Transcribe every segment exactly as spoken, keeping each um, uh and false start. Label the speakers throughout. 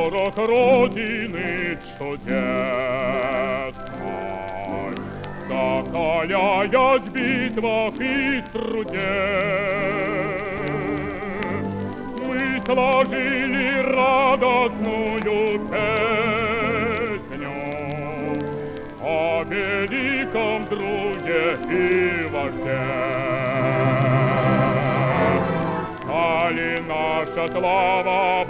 Speaker 1: порог Родины чудесной, закаляясь в битвах и труде. Мы сложили радостную песню о великом друге и вожде. Стали наша слава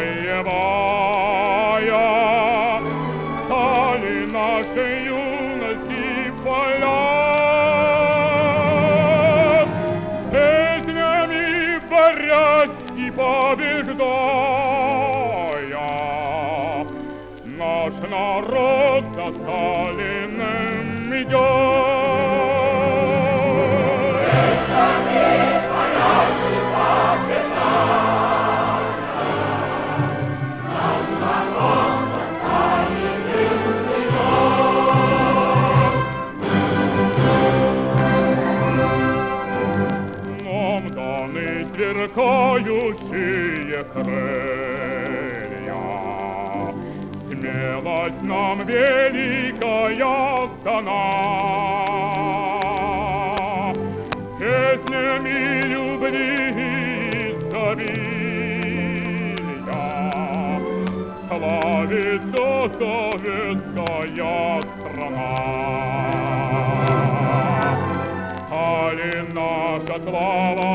Speaker 1: боевая, стали нашей юности поля. С песнями борясь и побеждая, наш народ за Сталиным идет. Нам даны сверкающие крылья, смелость нам великая дана. Песнями любви изобилия славится советская страна. Сталин наша слава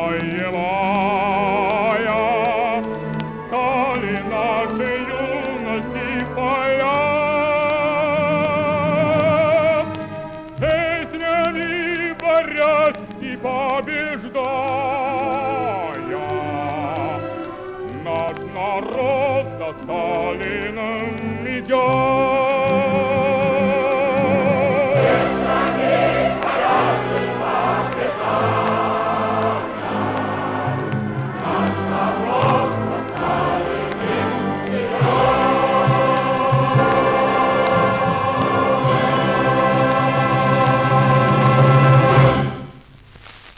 Speaker 1: боевая, Сталин нашей юности поля. С песнями борясь и побеждая, наш народ за Сталиным идет.